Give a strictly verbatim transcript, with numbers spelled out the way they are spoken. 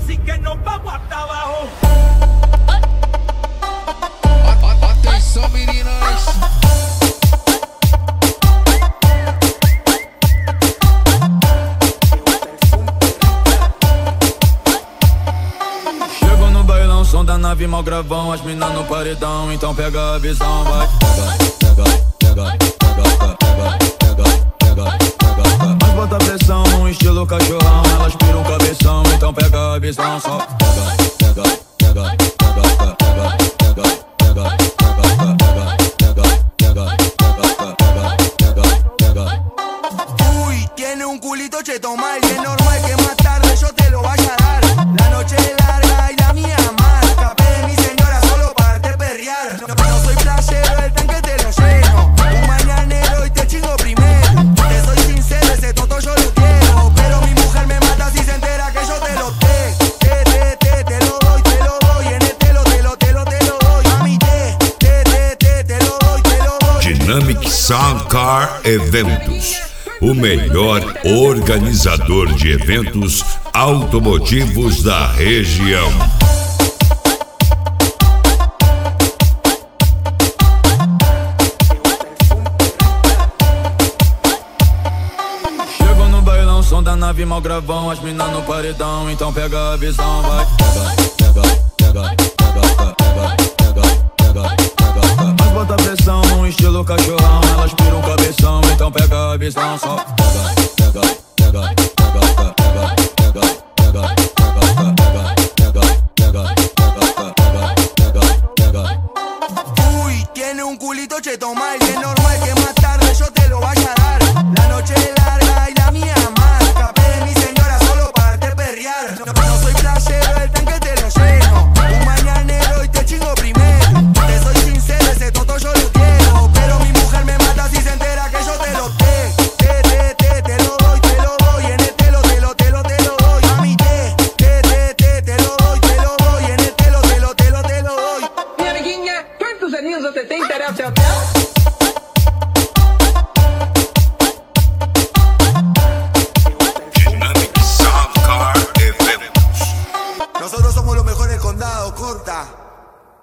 así que nos vamos hasta abajo. Atenção, meninas. Chego no bailão, som da nave, mal gravão, as minas no paredão, então pega a visão, vai. Pega, pega, pega, pega, pega, pega, pega, pega. Mas bota pressão no estilo cachorrão, elas piram cabeção, então pega a visão, só pega, pega, pega, pega, pega, pega, pega, pega, pega, pega, pega, pega. Uy, tiene un culito cheto mal y es normal que más tarde yo te lo vaya a dar. La noche es larga y la mía más. Escapé de mi señora solo para verte perrear. No, no soy playero, el tanque te lo lleno. Un mañanero y te chingo primero. Te soy sincero, ese toto yo lo quiero. Pero mi mujer me mata si se entera que yo te lo te. Te, te, te, te lo doy, te lo doy. En el te lo, te lo, te lo, te lo doy. Mami, te, te, te, te, te lo doy, te lo doy. Dynamic Sound Car Eventos, o melhor organizador de eventos automotivos da região. Chego no bailão, som da nave, mal gravão, as minas no paredão, então pega a visão, vai. Pega, pega, pega, pega, pega, pega, pega, pega. Mas bota pressão no estilo cachorrão, elas piram cabeção, então pega a visão, só pega, pega, pega.